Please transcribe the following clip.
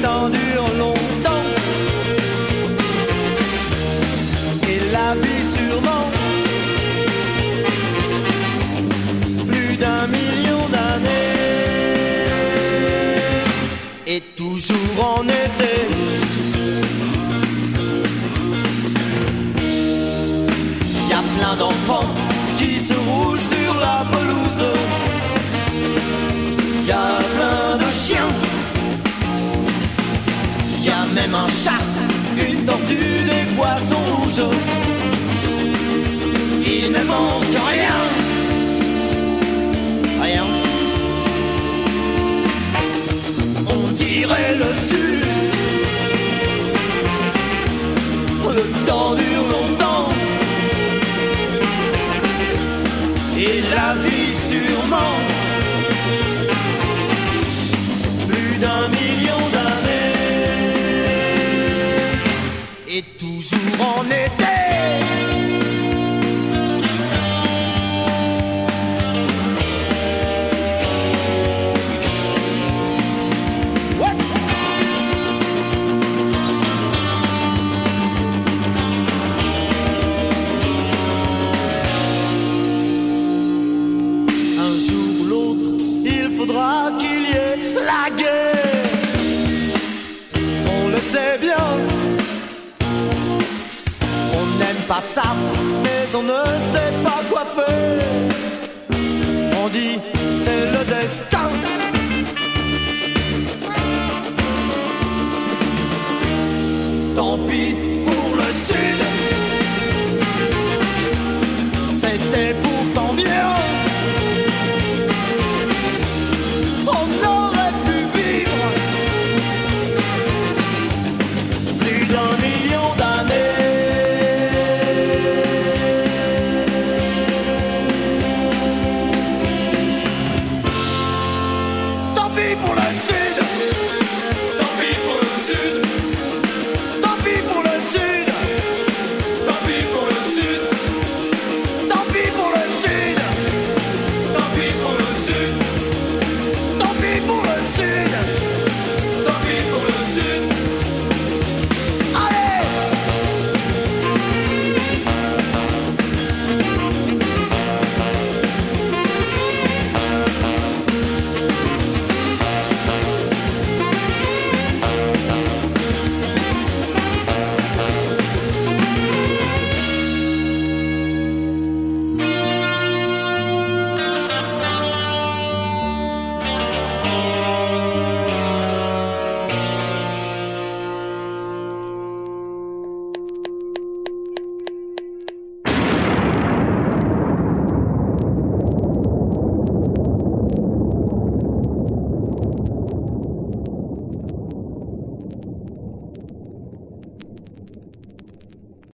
temps dure longtemps. Et la vie sûrement plus d'1 million d'années. Et toujours en été. Y a plein d'enfants qui se roulent sur la pelouse. Y a plein de chiens. Y a même un chat, une tortue, des poissons rouges. Il ne manque rien. Rien. On dirait le sud. Le temps dure longtemps. Et la vie sûrement plus d'1 million d'années. Et toujours en été. Qu'il y ait la guerre, on le sait bien. On n'aime pas ça, mais on ne sait pas quoi faire. On dit c'est le destin.